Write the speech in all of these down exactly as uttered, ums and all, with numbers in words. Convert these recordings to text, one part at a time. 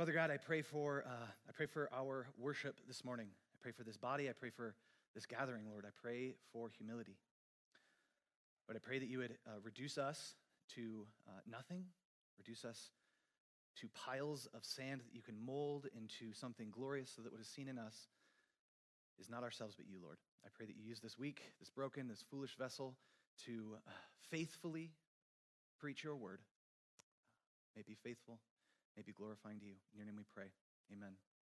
Father God, I pray for uh, I pray for our worship this morning. I pray for this body. I pray for this gathering, Lord. I pray for humility. But I pray that you would uh, reduce us to uh, nothing, reduce us to piles of sand that you can mold into something glorious so that what is seen in us is not ourselves but you, Lord. I pray that you use this weak, this broken, this foolish vessel to uh, faithfully preach your word. May it be faithful, may it be glorifying to you. In your name we pray. Amen.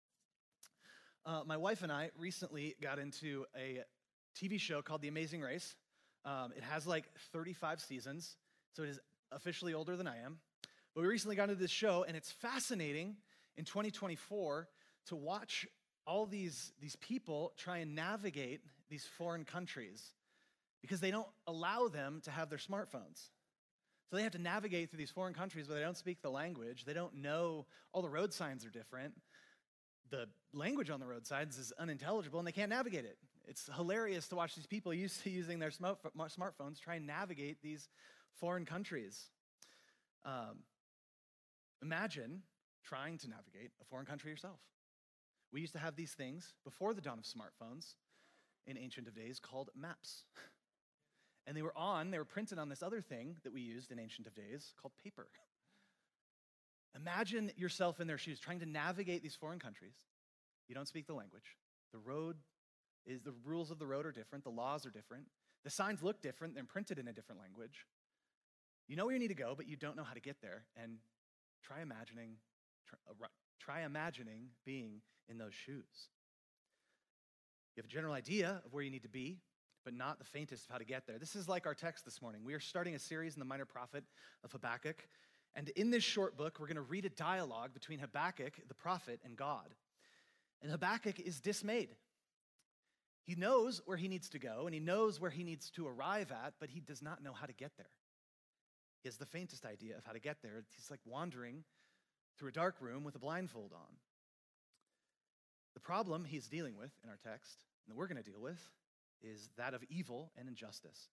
Uh, my wife and I recently got into a T V show called The Amazing Race. Um, it has like thirty-five seasons, so it is officially older than I am. But we recently got into this show, and it's fascinating in twenty twenty-four to watch all these, these people try and navigate these foreign countries because they don't allow them to have their smartphones. So they have to navigate through these foreign countries where they don't speak the language. They don't know, all the road signs are different. The language on the road signs is unintelligible, and they can't navigate it. It's hilarious to watch these people used to using their smartphones try and navigate these foreign countries. Um, imagine trying to navigate a foreign country yourself. We used to have these things before the dawn of smartphones in ancient of days called maps. And they were on, they were printed on this other thing that we used in ancient of days called paper. Imagine yourself in their shoes trying to navigate these foreign countries. You don't speak the language. The road is, the rules of the road are different. The laws are different. The signs look different. They're printed in a different language. You know where you need to go, but you don't know how to get there. And try imagining, try, uh, try imagining being in those shoes. You have a general idea of where you need to be, but not the faintest of how to get there. This is like our text this morning. We are starting a series in the minor prophet of Habakkuk. And in this short book, we're going to read a dialogue between Habakkuk, the prophet, and God. And Habakkuk is dismayed. He knows where he needs to go, and he knows where he needs to arrive at, but he does not know how to get there. He has the faintest idea of how to get there. He's like wandering through a dark room with a blindfold on. The problem he's dealing with in our text, and that we're going to deal with, is that of evil and injustice.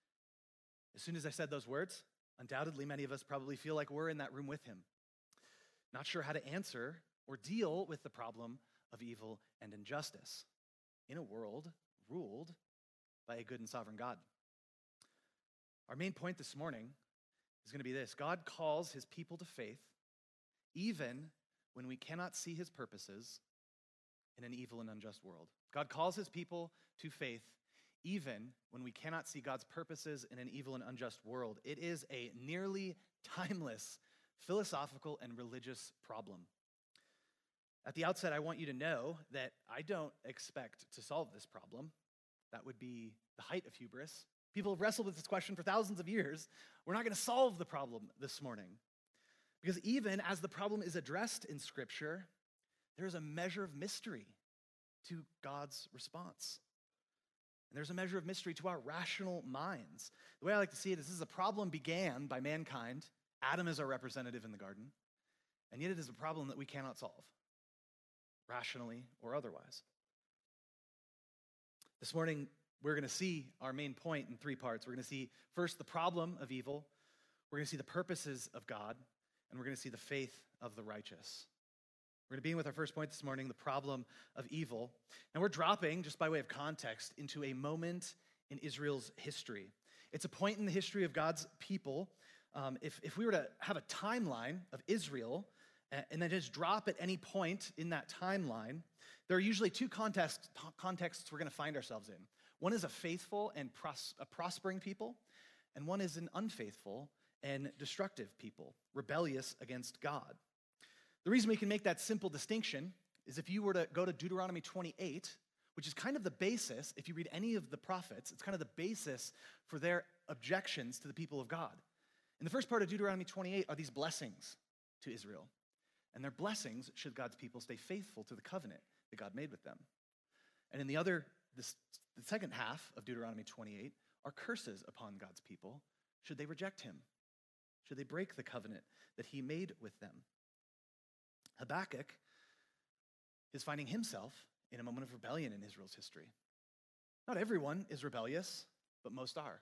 As soon as I said those words, undoubtedly many of us probably feel like we're in that room with him, not sure how to answer or deal with the problem of evil and injustice in a world ruled by a good and sovereign God. Our main point this morning is going to be this: God calls his people to faith even when we cannot see his purposes in an evil and unjust world. God calls his people to faith even when we cannot see God's purposes in an evil and unjust world. It is a nearly timeless philosophical and religious problem. At the outset, I want you to know that I don't expect to solve this problem. That would be the height of hubris. People have wrestled with this question for thousands of years. We're not going to solve the problem this morning. Because even as the problem is addressed in Scripture, there is a measure of mystery to God's response. And there's a measure of mystery to our rational minds. The way I like to see it is this is a problem began by mankind. Adam is our representative in the garden. And yet it is a problem that we cannot solve, rationally or otherwise. This morning, we're going to see our main point in three parts. We're going to see first the problem of evil. We're going to see the purposes of God. And we're going to see the faith of the righteous. We're going to begin with our first point this morning, the problem of evil. And we're dropping, just by way of context, into a moment in Israel's history. It's a point in the history of God's people. Um, if, if we were to have a timeline of Israel, uh, and then just drop at any point in that timeline, there are usually two context, contexts we're going to find ourselves in. One is a faithful and pros, a prospering people, and one is an unfaithful and destructive people, rebellious against God. The reason we can make that simple distinction is if you were to go to Deuteronomy twenty-eight, which is kind of the basis, if you read any of the prophets, it's kind of the basis for their objections to the people of God. In the first part of Deuteronomy twenty-eight are these blessings to Israel. And their blessings should God's people stay faithful to the covenant that God made with them. And in the other, this, the second half of Deuteronomy twenty-eight are curses upon God's people should they reject him, should they break the covenant that he made with them. Habakkuk is finding himself in a moment of rebellion in Israel's history. Not everyone is rebellious, but most are.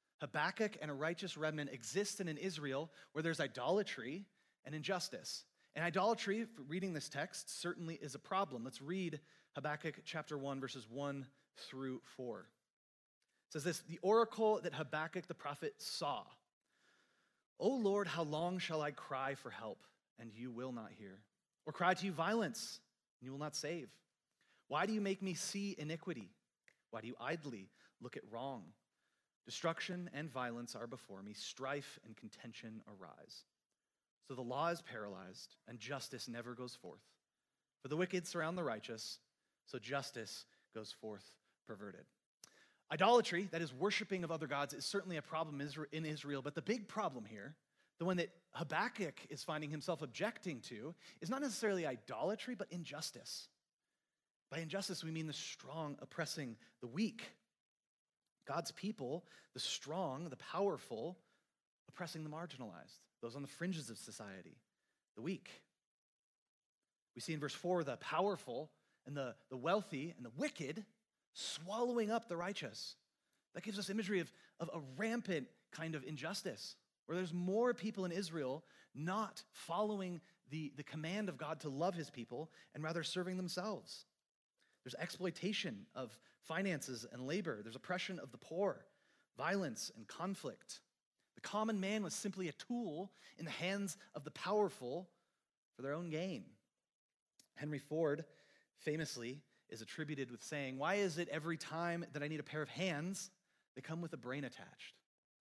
Habakkuk and a righteous remnant exist in an Israel where there's idolatry and injustice. And idolatry, for reading this text, certainly is a problem. Let's read Habakkuk chapter one, verses one through four. It says this, the oracle that Habakkuk the prophet saw. O Lord, how long shall I cry for help, and you will not hear? Or cry to you violence, and you will not save? Why do you make me see iniquity? Why do you idly look at wrong? Destruction and violence are before me, strife and contention arise. So the law is paralyzed, and justice never goes forth. For the wicked surround the righteous, so justice goes forth perverted. Idolatry, that is worshiping of other gods, is certainly a problem in Israel, but the big problem here, the one that Habakkuk is finding himself objecting to, is not necessarily idolatry, but injustice. By injustice, we mean the strong oppressing the weak. God's people, the strong, the powerful, oppressing the marginalized, those on the fringes of society, the weak. We see in verse four the powerful and the, the wealthy and the wicked swallowing up the righteous. That gives us imagery of, of a rampant kind of injustice, where there's more people in Israel not following the, the command of God to love his people and rather serving themselves. There's exploitation of finances and labor. There's oppression of the poor, violence and conflict. The common man was simply a tool in the hands of the powerful for their own gain. Henry Ford famously is attributed with saying, why is it every time that I need a pair of hands, they come with a brain attached?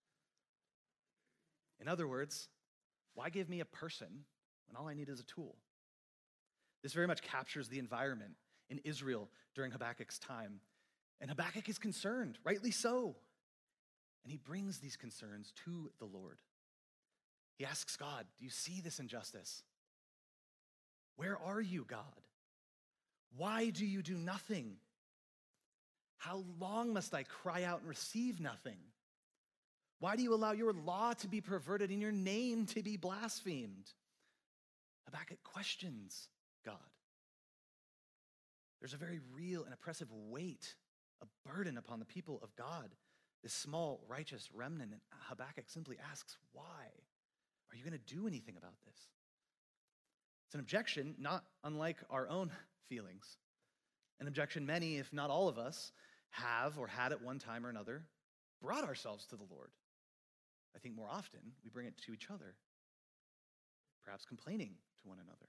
In other words, why give me a person when all I need is a tool? This very much captures the environment in Israel during Habakkuk's time. And Habakkuk is concerned, rightly so. And he brings these concerns to the Lord. He asks God, do you see this injustice? Where are you, God? Why do you do nothing? How long must I cry out and receive nothing? Why do you allow your law to be perverted and your name to be blasphemed? Habakkuk questions God. There's a very real and oppressive weight, a burden upon the people of God, this small righteous remnant. And Habakkuk simply asks, why? Are you going to do anything about this? It's an objection not unlike our own feelings. An objection many, if not all of us, have or had at one time or another brought ourselves to the Lord. I think more often we bring it to each other, perhaps complaining to one another.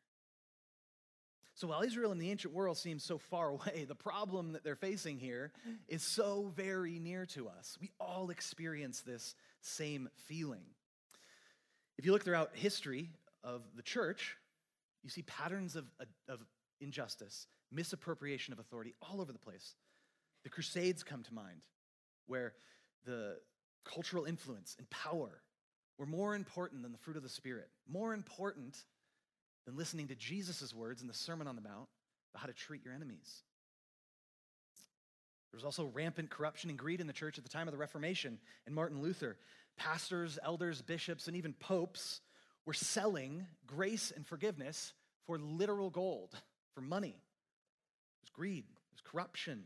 So while Israel in the ancient world seems so far away, the problem that they're facing here is so very near to us. We all experience this same feeling. If you look throughout history of the church, you see patterns of, of injustice, misappropriation of authority all over the place. The Crusades come to mind, where the cultural influence and power were more important than the fruit of the Spirit, more important than listening to Jesus' words in the Sermon on the Mount about how to treat your enemies. There was also rampant corruption and greed in the church at the time of the Reformation and Martin Luther. Pastors, elders, bishops, and even popes were selling grace and forgiveness for literal gold, for money. There's greed, there's corruption.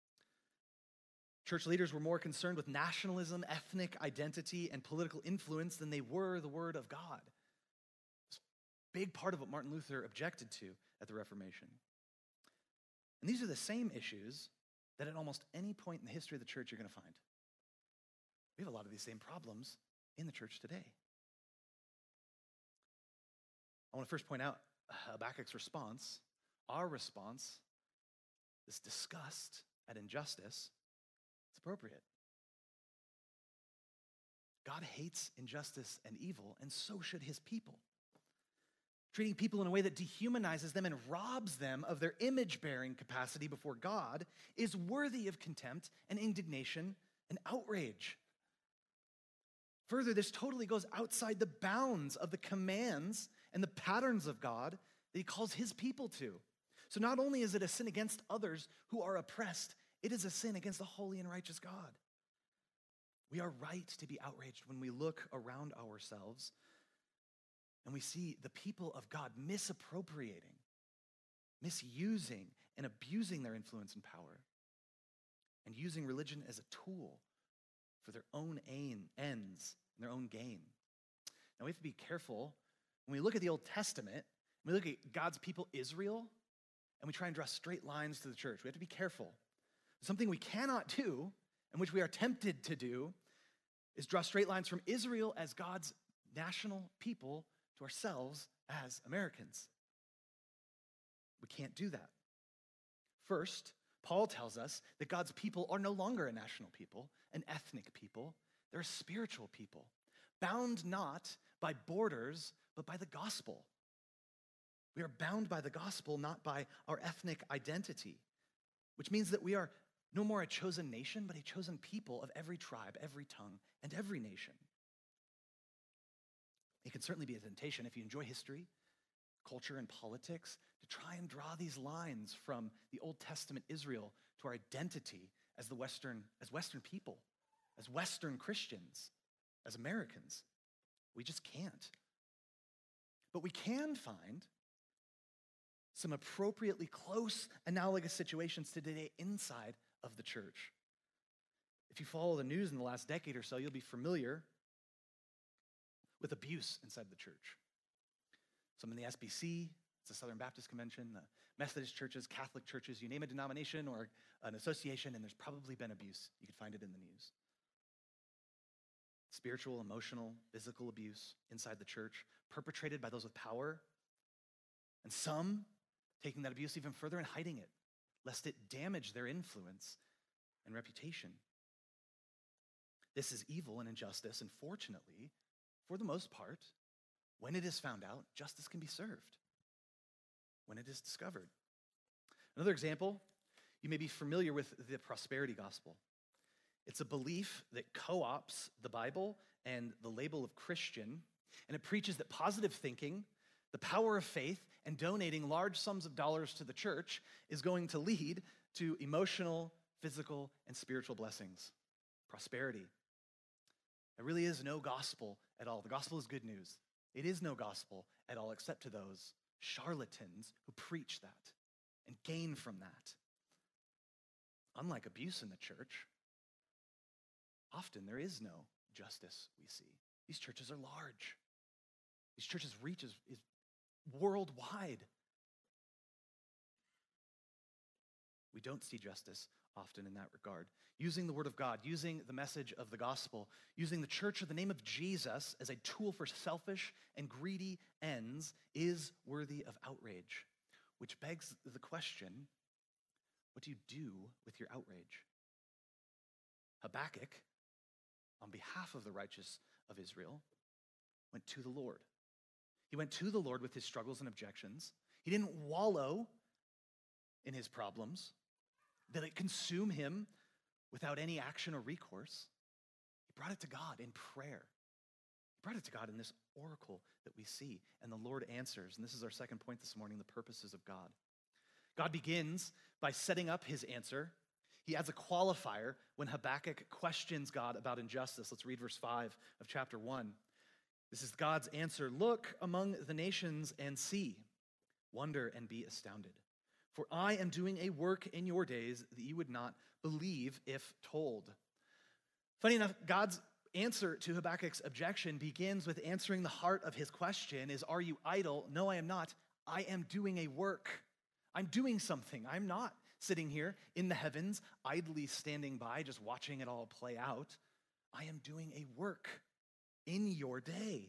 Church leaders were more concerned with nationalism, ethnic identity, and political influence than they were the Word of God. It's a big part of what Martin Luther objected to at the Reformation. And these are the same issues that at almost any point in the history of the church you're going to find. We have a lot of these same problems in the church today. I want to first point out Habakkuk's response, our response, this disgust at injustice. It's appropriate. God hates injustice and evil, and so should his people. Treating people in a way that dehumanizes them and robs them of their image-bearing capacity before God is worthy of contempt and indignation and outrage. Further, this totally goes outside the bounds of the commands and the patterns of God that he calls his people to. So not only is it a sin against others who are oppressed, it is a sin against the holy and righteous God. We are right to be outraged when we look around ourselves and we see the people of God misappropriating, misusing, and abusing their influence and power, and using religion as a tool for their own aim, ends and their own gain. Now we have to be careful when we look at the Old Testament We look at God's people, Israel, and we try and draw straight lines to the church. We have to be careful. Something we cannot do, and which we are tempted to do, is draw straight lines from Israel as God's national people to ourselves as Americans. We can't do that. First, Paul tells us that God's people are no longer a national people, an ethnic people. They're a spiritual people, bound not by borders, but by the gospel. We are bound by the gospel, not by our ethnic identity, which means that we are no more a chosen nation, but a chosen people of every tribe, every tongue, and every nation. It can certainly be a temptation if you enjoy history, culture, and politics to try and draw these lines from the Old Testament Israel to our identity as the Western, as Western people, as Western Christians, as Americans. We just can't. But we can find some appropriately close analogous situations to today inside of the church. If you follow the news in the last decade or so, you'll be familiar with abuse inside the church. Some in the S B C, it's the Southern Baptist Convention, the Methodist churches, Catholic churches, you name a denomination or an association, and there's probably been abuse. You can find it in the news. Spiritual, emotional, physical abuse inside the church, perpetrated by those with power, and some taking that abuse even further and hiding it, lest it damage their influence and reputation. This is evil and injustice, and fortunately, for the most part, when it is found out, justice can be served. When it is discovered. Another example, you may be familiar with the prosperity gospel. It's a belief that co-ops the Bible and the label of Christian, and it preaches that positive thinking, the power of faith, and donating large sums of dollars to the church is going to lead to emotional, physical, and spiritual blessings, prosperity. There really is no gospel at all. The gospel is good news. It is no gospel at all except to those charlatans who preach that and gain from that. Unlike abuse in the church, often there is no justice we see. These churches are large. These churches' reach is, is worldwide. We don't see justice often in that regard. Using the word of God, using the message of the gospel, using the church or the name of Jesus as a tool for selfish and greedy ends is worthy of outrage, which begs the question, what do you do with your outrage? Habakkuk, on behalf of the righteous of Israel, went to the Lord. He went to the Lord with his struggles and objections. He didn't wallow in his problems, that it consume him without any action or recourse. He brought it to God in prayer. He brought it to God in this oracle that we see, and the Lord answers. And this is our second point this morning, the purposes of God. God begins by setting up his answer. He adds a qualifier when Habakkuk questions God about injustice. Let's read verse five of chapter one. This is God's answer. Look among the nations and see. Wonder and be astounded. For I am doing a work in your days that you would not believe if told. Funny enough, God's answer to Habakkuk's objection begins with answering the heart of his question is, are you idle? No, I am not. I am doing a work. I'm doing something. I'm not sitting here in the heavens, idly standing by, just watching it all play out. I am doing a work in your day.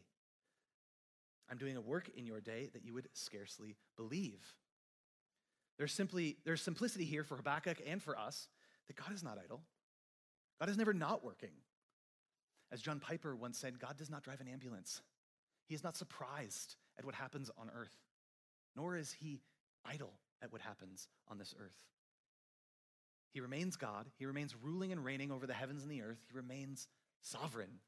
I'm doing a work in your day that you would scarcely believe. There's simply, there's simplicity here for Habakkuk and for us that God is not idle. God is never not working. As John Piper once said, God does not drive an ambulance. He is not surprised at what happens on earth, nor is he idle at what happens on this earth. He remains God. He remains ruling and reigning over the heavens and the earth. He remains sovereign.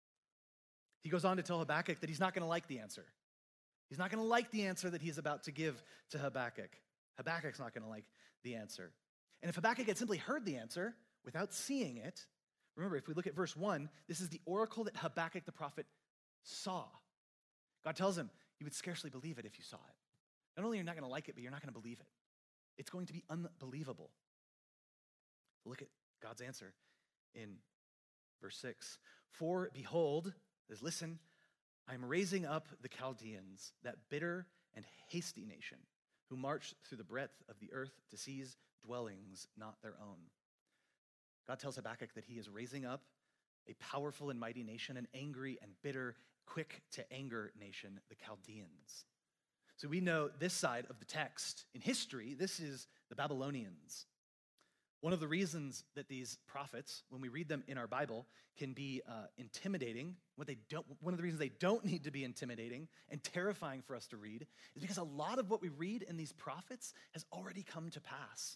He goes on to tell Habakkuk that he's not going to like the answer. He's not going to like the answer that he's about to give to Habakkuk. Habakkuk's not going to like the answer. And if Habakkuk had simply heard the answer without seeing it, remember, if we look at verse one, this is the oracle that Habakkuk the prophet saw. God tells him, you would scarcely believe it if you saw it. Not only are you not going to like it, but you're not going to believe it. It's going to be unbelievable. Look at God's answer in verse six. For behold, says, listen, I'm raising up the Chaldeans, that bitter and hasty nation, who march through the breadth of the earth to seize dwellings not their own. God tells Habakkuk that he is raising up a powerful and mighty nation, an angry and bitter, quick to anger nation, the Chaldeans. So we know this side of the text in history, this is the Babylonians. One of the reasons that these prophets, when we read them in our Bible, can be uh, intimidating, what they don't, one of the reasons they don't need to be intimidating and terrifying for us to read is because a lot of what we read in these prophets has already come to pass.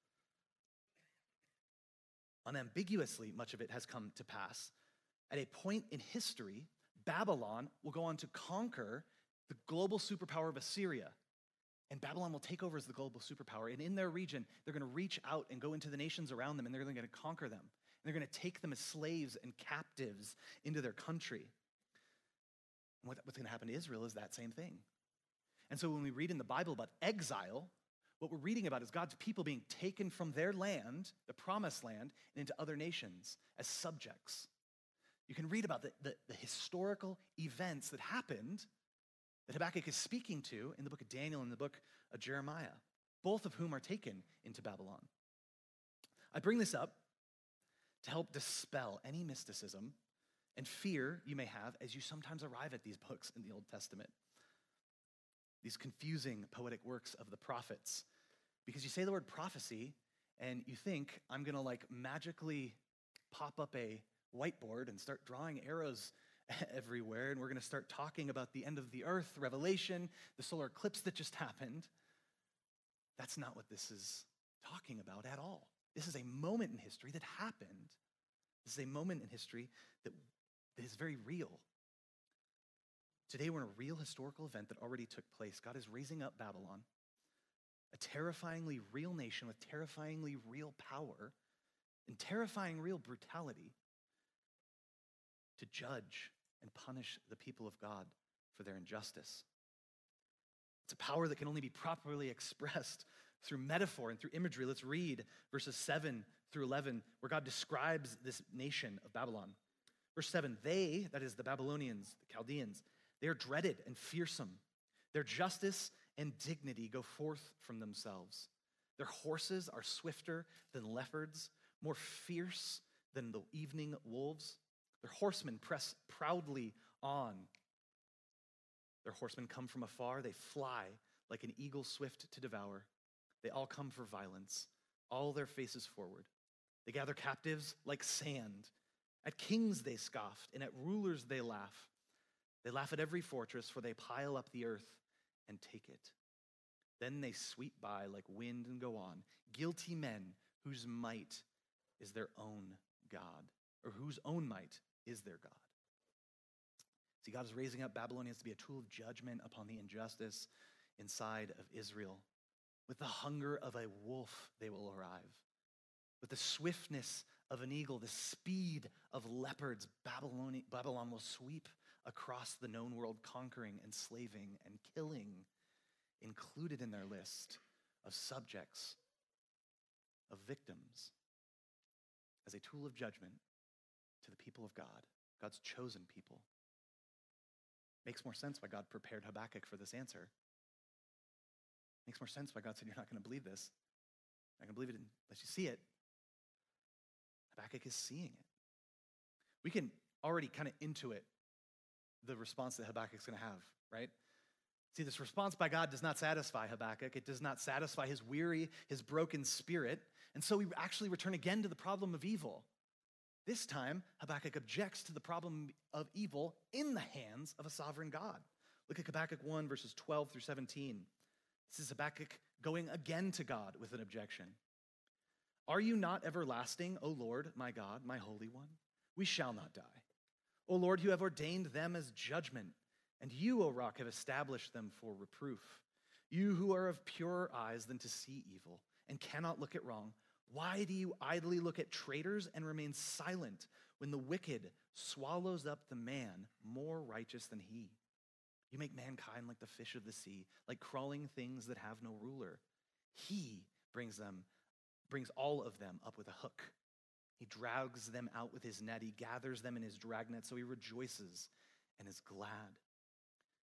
Unambiguously, much of it has come to pass. At a point in history, Babylon will go on to conquer the global superpower of Assyria. And Babylon will take over as the global superpower. And in their region, they're going to reach out and go into the nations around them, and they're going to conquer them. And they're going to take them as slaves and captives into their country. And what, what's going to happen to Israel is that same thing. And so when we read in the Bible about exile, what we're reading about is God's people being taken from their land, the promised land, and into other nations as subjects. You can read about the, the, the historical events that happened that Habakkuk is speaking to in the book of Daniel and the book of Jeremiah, both of whom are taken into Babylon. I bring this up to help dispel any mysticism and fear you may have as you sometimes arrive at these books in the Old Testament, these confusing poetic works of the prophets. Because you say the word prophecy and you think I'm gonna like magically pop up a whiteboard and start drawing arrows everywhere, and we're going to start talking about the end of the earth, Revelation, the solar eclipse that just happened. That's not what this is talking about at all. This is a moment in history that happened. This is a moment in history that, that is very real. Today we're in a real historical event that already took place. God is raising up Babylon, a terrifyingly real nation with terrifyingly real power and terrifying real brutality to judge and punish the people of God for their injustice. It's a power that can only be properly expressed through metaphor and through imagery. Let's read verses seven through eleven, where God describes this nation of Babylon. Verse seven, they, that is the Babylonians, the Chaldeans, they are dreaded and fearsome. Their justice and dignity go forth from themselves. Their horses are swifter than leopards, more fierce than the evening wolves. Their horsemen press proudly on. Their horsemen come from afar. They fly like an eagle swift to devour. They all come for violence, all their faces forward. They gather captives like sand. At kings they scoffed, and at rulers they laugh. They laugh at every fortress, for they pile up the earth and take it. Then they sweep by like wind and go on, guilty men whose might is their own God, or whose own might is their God. See, God is raising up Babylonians to be a tool of judgment upon the injustice inside of Israel. With the hunger of a wolf, they will arrive. With the swiftness of an eagle, the speed of leopards, Babylon, Babylon will sweep across the known world, conquering, enslaving, and killing, included in their list of subjects, of victims, as a tool of judgment to the people of God, God's chosen people. Makes more sense why God prepared Habakkuk for this answer. Makes more sense why God said, you're not going to believe this. You're not going to believe it unless you see it. Habakkuk is seeing it. We can already kind of intuit the response that Habakkuk's going to have, right? See, this response by God does not satisfy Habakkuk. It does not satisfy his weary, his broken spirit. And so we actually return again to the problem of evil. This time, Habakkuk objects to the problem of evil in the hands of a sovereign God. Look at Habakkuk one, verses twelve through seventeen. This is Habakkuk going again to God with an objection. Are you not everlasting, O Lord, my God, my Holy One? We shall not die. O Lord, you have ordained them as judgment, and you, O Rock, have established them for reproof. You who are of purer eyes than to see evil and cannot look at wrong, why do you idly look at traitors and remain silent when the wicked swallows up the man more righteous than he? You make mankind like the fish of the sea, like crawling things that have no ruler. He brings them, brings all of them up with a hook. He drags them out with his net. He gathers them in his dragnet, so he rejoices and is glad.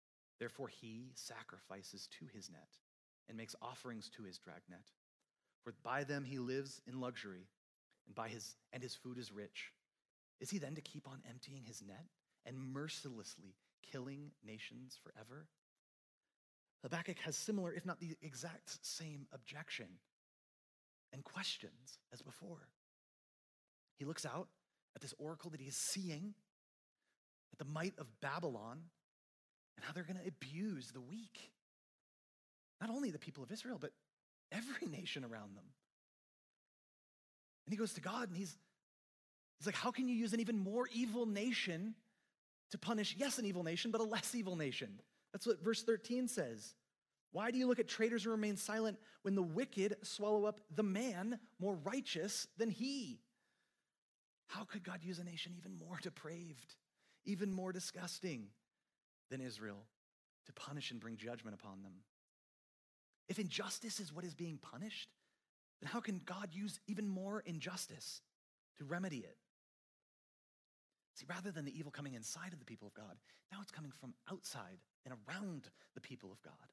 Therefore he sacrifices to his net and makes offerings to his dragnet. For by them he lives in luxury, and by his and his food is rich. Is he then to keep on emptying his net and mercilessly killing nations forever? Habakkuk has similar, if not the exact same objection and questions as before. He looks out at this oracle that he is seeing, at the might of Babylon, and how they're going to abuse the weak. Not only the people of Israel, but every nation around them. And he goes to God and he's, he's like, how can you use an even more evil nation to punish, yes, an evil nation, but a less evil nation? That's what verse thirteen says. Why do you look at traitors and remain silent when the wicked swallow up the man more righteous than he? How could God use a nation even more depraved, even more disgusting than Israel to punish and bring judgment upon them? If injustice is what is being punished, then how can God use even more injustice to remedy it? See, rather than the evil coming inside of the people of God, now it's coming from outside and around the people of God.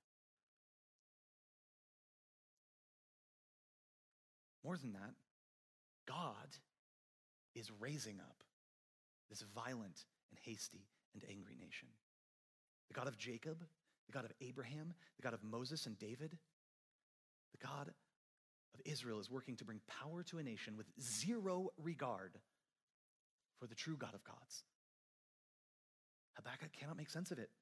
More than that, God is raising up this violent and hasty and angry nation. The God of Jacob, the God of Abraham, the God of Moses and David, the God of Israel is working to bring power to a nation with zero regard for the true God of gods. Habakkuk cannot make sense of it.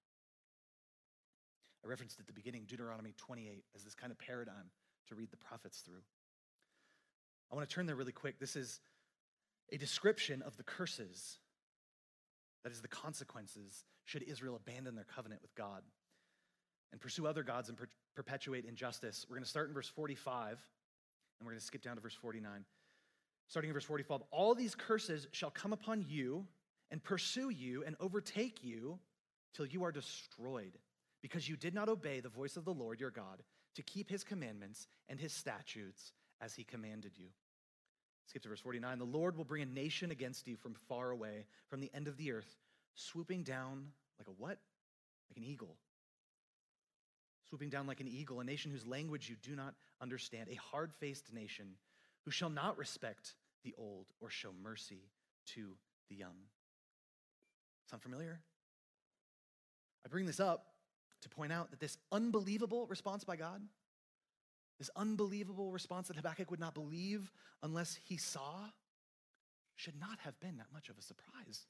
I referenced at the beginning Deuteronomy twenty-eight as this kind of paradigm to read the prophets through. I want to turn there really quick. This is a description of the curses, that is, the consequences should Israel abandon their covenant with God and pursue other gods and per- perpetuate injustice. We're going to start in verse forty-five, and we're going to skip down to verse forty-nine. Starting in verse forty-five, all these curses shall come upon you and pursue you and overtake you till you are destroyed, because you did not obey the voice of the Lord your God to keep his commandments and his statutes as he commanded you. Skip to verse forty-nine. The Lord will bring a nation against you from far away, from the end of the earth, swooping down like a what? Like an eagle. Swooping down like an eagle, a nation whose language you do not understand, a hard-faced nation who shall not respect the old or show mercy to the young. Sound familiar? I bring this up to point out that this unbelievable response by God, this unbelievable response that Habakkuk would not believe unless he saw, should not have been that much of a surprise.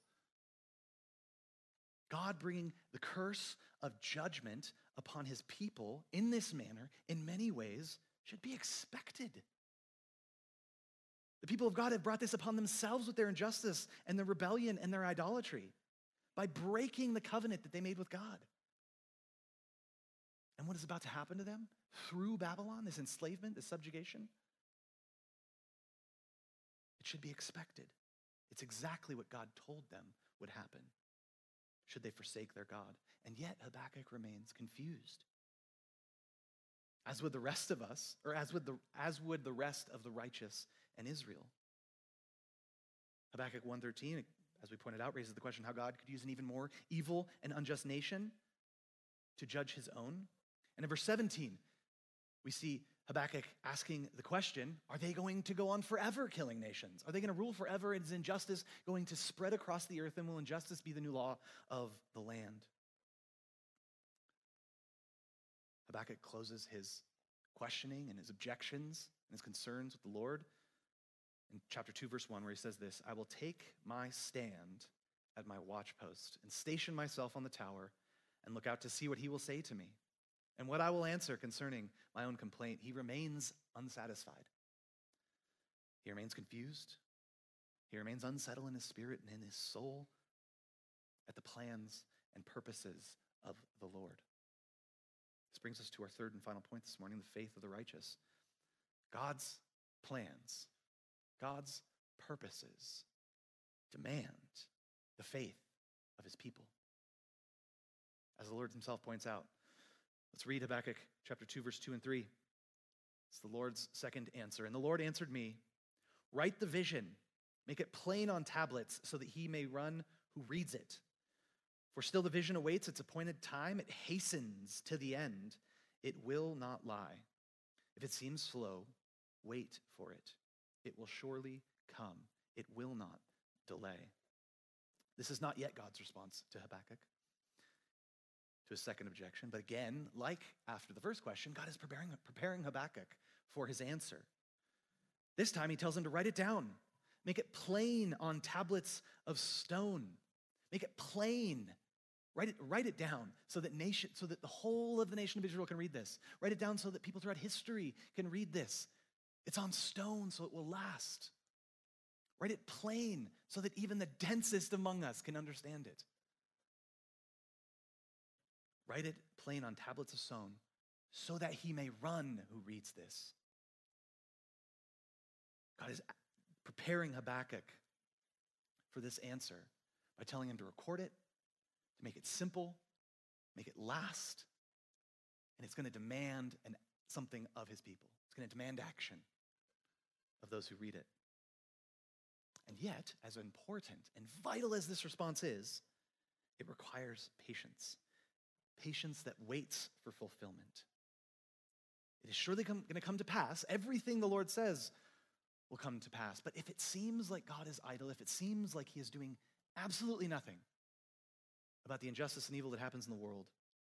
God bringing the curse of judgment upon his people in this manner, in many ways, should be expected. The people of God have brought this upon themselves with their injustice and their rebellion and their idolatry by breaking the covenant that they made with God. And what is about to happen to them through Babylon, this enslavement, this subjugation? It should be expected. It's exactly what God told them would happen should they forsake their God. And yet Habakkuk remains confused. As would the rest of us, or as would the, as would the rest of the righteous and Israel. Habakkuk one thirteen, as we pointed out, raises the question how God could use an even more evil and unjust nation to judge his own. And in verse seventeen, we see Habakkuk asking the question, are they going to go on forever killing nations? Are they going to rule forever? Is injustice going to spread across the earth, and will injustice be the new law of the land? Habakkuk closes his questioning and his objections and his concerns with the Lord in chapter two, verse one, where he says this, I will take my stand at my watchpost and station myself on the tower and look out to see what he will say to me. And what I will answer concerning my own complaint, he remains unsatisfied. He remains confused. He remains unsettled in his spirit and in his soul at the plans and purposes of the Lord. This brings us to our third and final point this morning, the faith of the righteous. God's plans, God's purposes demand the faith of his people. As the Lord himself points out, let's read Habakkuk chapter two, verse two and three. It's the Lord's second answer. And the Lord answered me, write the vision, make it plain on tablets so that he may run who reads it. For still the vision awaits its appointed time. It hastens to the end. It will not lie. If it seems slow, wait for it. It will surely come. It will not delay. This is not yet God's response to Habakkuk, to his second objection. But again, like after the first question, God is preparing, preparing Habakkuk for his answer. This time he tells him to write it down. Make it plain on tablets of stone. Make it plain. Write it, write it down so that nation, so that the whole of the nation of Israel can read this. Write it down so that people throughout history can read this. It's on stone so it will last. Write it plain so that even the densest among us can understand it. Write it plain on tablets of stone so that he may run who reads this. God is preparing Habakkuk for this answer by telling him to record it, to make it simple, make it last, and it's going to demand an, something of his people. It's going to demand action of those who read it. And yet, as important and vital as this response is, it requires patience. Patience that waits for fulfillment. It is surely going to come to pass. Everything the Lord says will come to pass. But if it seems like God is idle, if it seems like he is doing absolutely nothing about the injustice and evil that happens in the world,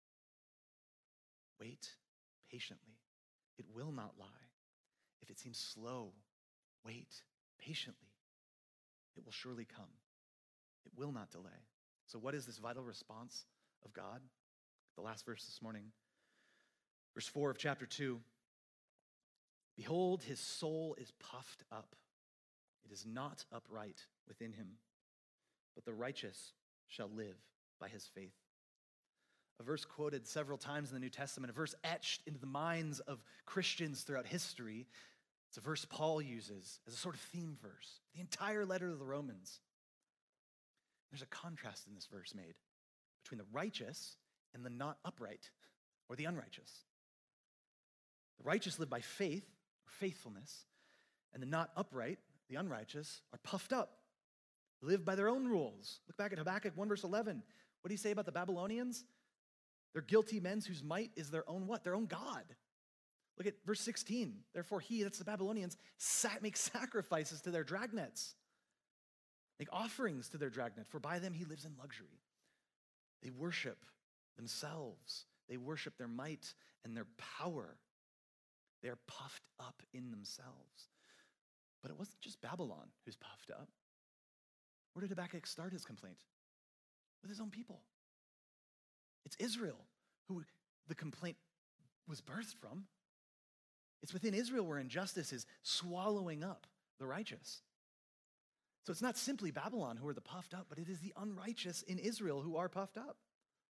wait patiently. It will not lie. If it seems slow, wait patiently. It will surely come. It will not delay. So what is this vital response of God? The last verse this morning, verse four of chapter two. Behold, his soul is puffed up. It is not upright within him, but the righteous shall live by his faith. A verse quoted several times in the New Testament, a verse etched into the minds of Christians throughout history. It's a verse Paul uses as a sort of theme verse, the entire letter to the Romans. There's a contrast in this verse made between the righteous and the not upright, or the unrighteous. The righteous live by faith, or faithfulness, and the not upright, the unrighteous, are puffed up, live by their own rules. Look back at Habakkuk one verse eleven. What do you say about the Babylonians? They're guilty men whose might is their own what? Their own God. Look at verse sixteen. Therefore he, that's the Babylonians, make sacrifices to their dragnets. Make offerings to their dragnet, for by them he lives in luxury. They worship themselves. They worship their might and their power. They're puffed up in themselves. But it wasn't just Babylon who's puffed up. Where did Habakkuk start his complaint? With his own people. It's Israel who the complaint was birthed from. It's within Israel where injustice is swallowing up the righteous. So it's not simply Babylon who are the puffed up, but it is the unrighteous in Israel who are puffed up.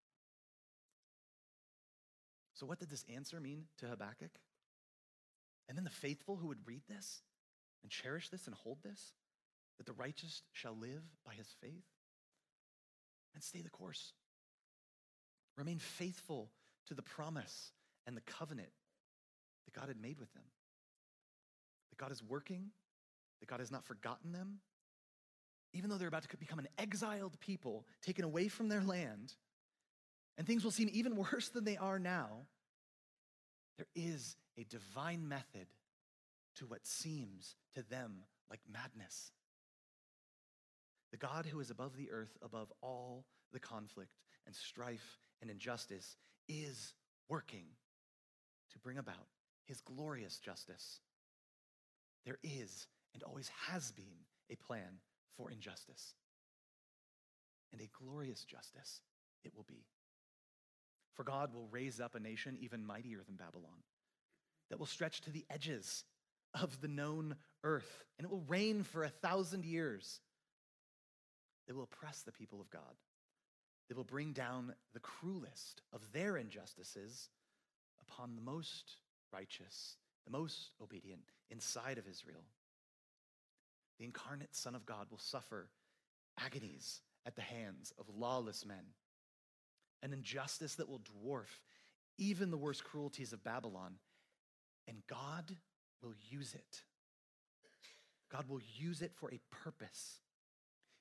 So what did this answer mean to Habakkuk? And then the faithful who would read this and cherish this and hold this, that the righteous shall live by his faith, and stay the course. Remain faithful to the promise and the covenant that God had made with them. That God is working, that God has not forgotten them. Even though they're about to become an exiled people, taken away from their land, and things will seem even worse than they are now, there is a divine method to what seems to them like madness. The God who is above the earth, above all the conflict and strife and injustice, is working to bring about his glorious justice. There is and always has been a plan for injustice, and a glorious justice it will be. For God will raise up a nation even mightier than Babylon, that will stretch to the edges of the known earth, and it will reign for a thousand years. They will oppress the people of God. They will bring down the cruelest of their injustices upon the most righteous, the most obedient inside of Israel. The incarnate Son of God will suffer agonies at the hands of lawless men, an injustice that will dwarf even the worst cruelties of Babylon, and God will use it. God will use it for a purpose.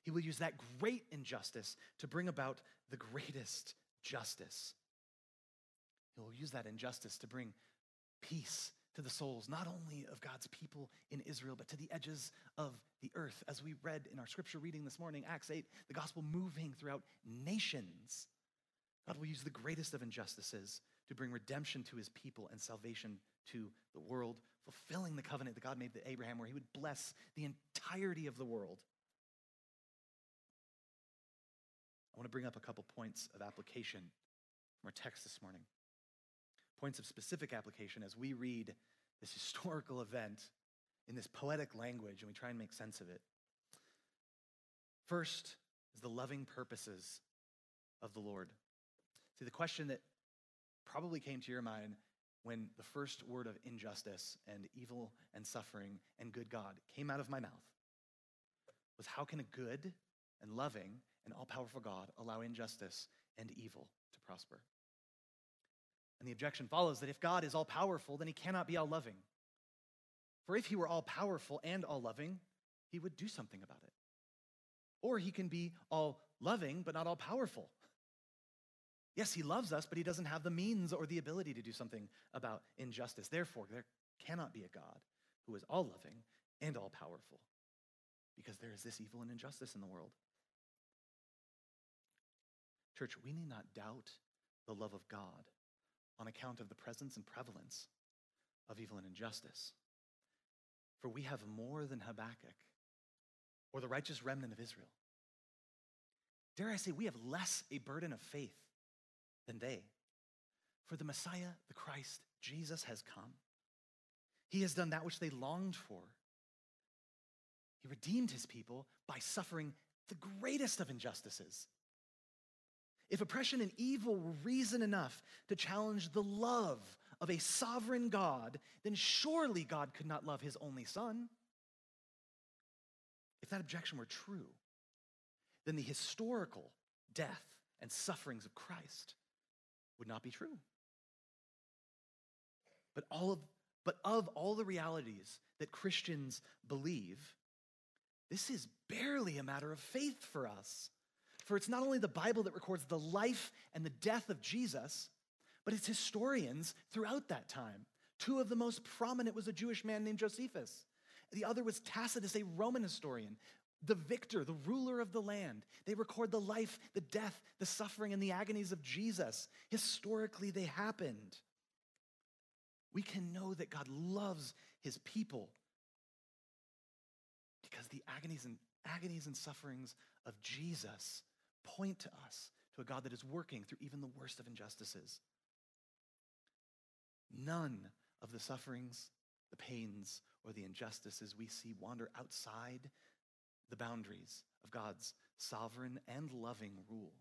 He will use that great injustice to bring about the greatest justice. He will use that injustice to bring peace to the souls, not only of God's people in Israel, but to the edges of the earth. As we read in our scripture reading this morning, Acts eight, the gospel moving throughout nations. God will use the greatest of injustices to bring redemption to his people and salvation to the world, fulfilling the covenant that God made with Abraham, where he would bless the entirety of the world. I want to bring up a couple points of application from our text this morning. Points of specific application as we read this historical event in this poetic language and we try and make sense of it. First is the loving purposes of the Lord. See, the question that probably came to your mind when the first word of injustice and evil and suffering and good God came out of my mouth was, how can a good and loving and all-powerful God allow injustice and evil to prosper? And the objection follows that if God is all-powerful, then he cannot be all-loving. For if he were all-powerful and all-loving, he would do something about it. Or he can be all-loving, but not all-powerful. Yes, he loves us, but he doesn't have the means or the ability to do something about injustice. Therefore, there cannot be a God who is all-loving and all-powerful, because there is this evil and injustice in the world. Church, we need not doubt the love of God on account of the presence and prevalence of evil and injustice. For we have more than Habakkuk or the righteous remnant of Israel. Dare I say, we have less a burden of faith than they. For the Messiah, the Christ, Jesus has come. He has done that which they longed for. He redeemed his people by suffering the greatest of injustices. If oppression and evil were reason enough to challenge the love of a sovereign God, then surely God could not love his only son. If that objection were true, then the historical death and sufferings of Christ would not be true. But all of, but of all the realities that Christians believe, this is barely a matter of faith for us. For it's not only the Bible that records the life and the death of Jesus, but it's historians throughout that time. Two of the most prominent was a Jewish man named Josephus. The other was Tacitus, a Roman historian, the victor, the ruler of the land. They record the life, the death, the suffering, and the agonies of Jesus. Historically, they happened. We can know that God loves his people because the agonies and agonies and sufferings of Jesus point to us to a God that is working through even the worst of injustices. None of the sufferings, the pains, or the injustices we see wander outside the boundaries of God's sovereign and loving rule.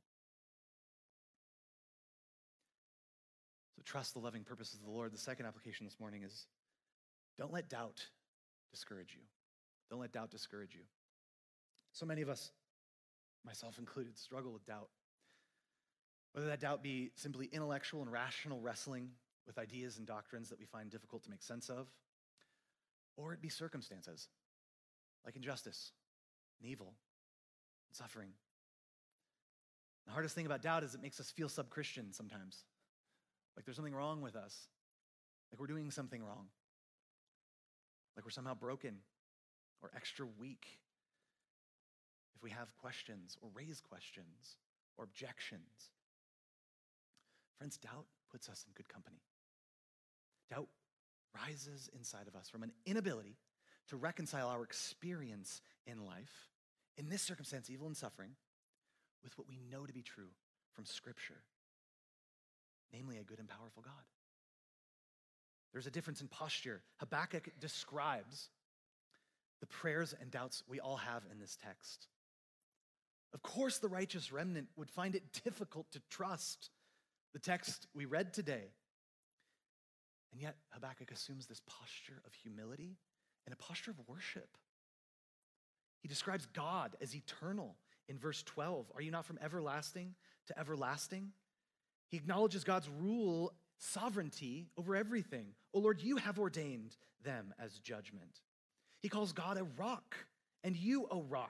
So trust the loving purposes of the Lord. The second application this morning is, don't let doubt discourage you. Don't let doubt discourage you. So many of us, myself included, struggle with doubt. Whether that doubt be simply intellectual and rational wrestling with ideas and doctrines that we find difficult to make sense of, or it be circumstances like injustice and evil and suffering. The hardest thing about doubt is it makes us feel sub-Christian sometimes, like there's something wrong with us, like we're doing something wrong, like we're somehow broken or extra weak if we have questions or raise questions or objections. Friends, doubt puts us in good company. Doubt rises inside of us from an inability to reconcile our experience in life, in this circumstance, evil and suffering, with what we know to be true from Scripture, namely a good and powerful God. There's a difference in posture. Habakkuk describes the prayers and doubts we all have in this text. Of course, the righteous remnant would find it difficult to trust the text we read today. And yet, Habakkuk assumes this posture of humility and a posture of worship. He describes God as eternal in verse twelve. Are you not from everlasting to everlasting? He acknowledges God's rule, sovereignty over everything. Oh Lord, you have ordained them as judgment. He calls God a rock, and you, O rock,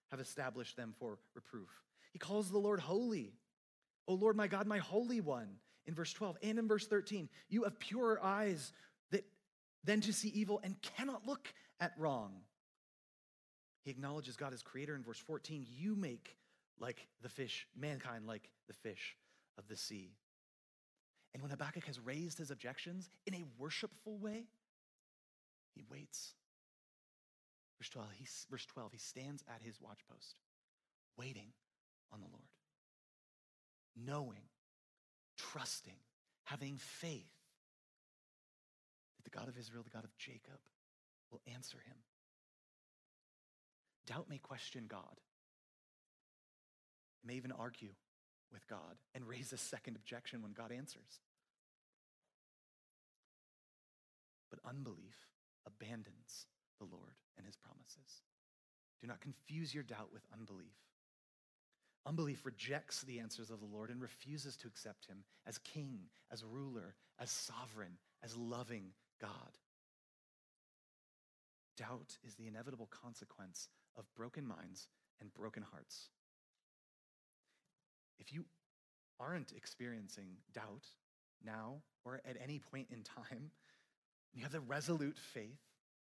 have established them for reproof. He calls the Lord holy. O Lord, my God, my Holy One, in verse twelve. And in verse thirteen, you have purer eyes that, than to see evil and cannot look at wrong. He acknowledges God as creator in verse fourteen. You make like the fish, mankind like the fish of the sea. And when Habakkuk has raised his objections in a worshipful way, he waits. Verse twelve, he, verse twelve, he stands at his watchpost, waiting on the Lord, knowing, trusting, having faith that the God of Israel, the God of Jacob, will answer him. Doubt may question God. It may even argue with God and raise a second objection when God answers. But unbelief abandons the Lord and his promises. Do not confuse your doubt with unbelief. Unbelief rejects the answers of the Lord and refuses to accept him as king, as ruler, as sovereign, as loving God. Doubt is the inevitable consequence of broken minds and broken hearts. If you aren't experiencing doubt now or at any point in time, you have the resolute faith,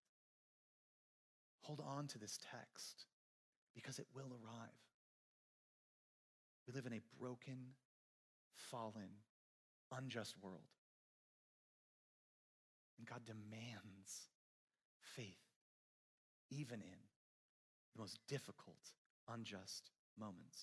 hold on to this text because it will arrive. We live in a broken, fallen, unjust world. And God demands faith, even in the most difficult, unjust moments.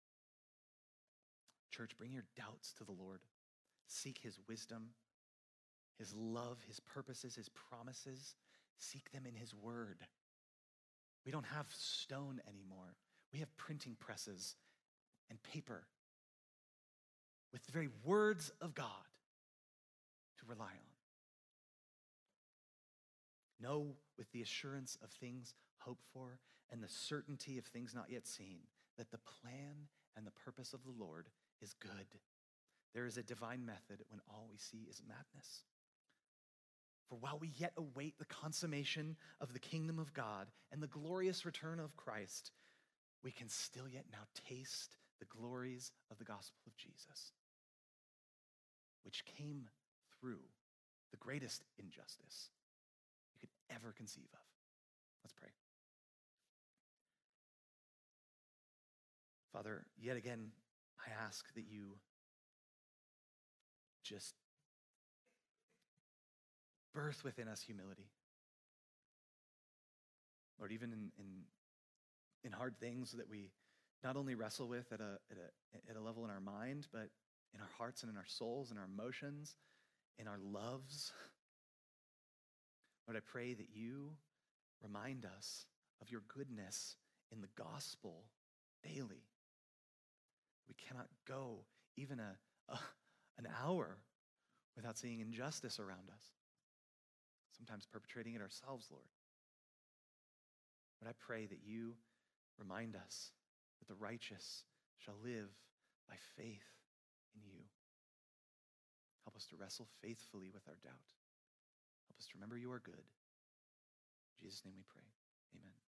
Church, bring your doubts to the Lord. Seek his wisdom, his love, his purposes, his promises. Seek them in his word. We don't have stone anymore. We have printing presses and paper with the very words of God to rely on. Know with the assurance of things hoped for and the certainty of things not yet seen that the plan and the purpose of the Lord is good. There is a divine method when all we see is madness. For while we yet await the consummation of the kingdom of God and the glorious return of Christ, we can still yet now taste the glories of the gospel of Jesus, which came through the greatest injustice you could ever conceive of. Let's pray. Father, yet again, I ask that you just birth within us humility. Lord, even in, in, in hard things that we not only wrestle with at a, at, a, at a level in our mind, but in our hearts and in our souls, in our emotions, in our loves. Lord, I pray that you remind us of your goodness in the gospel daily. We cannot go even a, a an hour without seeing injustice around us, sometimes perpetrating it ourselves, Lord. But I pray that you remind us that the righteous shall live by faith in you. Help us to wrestle faithfully with our doubt. Help us to remember you are good. In Jesus' name we pray. Amen.